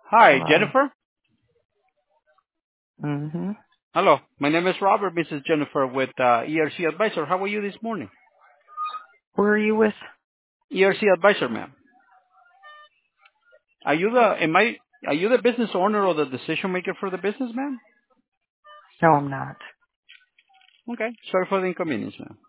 Hi, Hello. Jennifer. Mm-hmm. Hello, my name is Robert, Mrs. Jennifer with ERC Advisor. How are you this morning? Where are you with? ERC Advisor, ma'am. Are you the business owner or the decision maker for the business, ma'am? No, I'm not. Okay, sorry for the inconvenience, ma'am.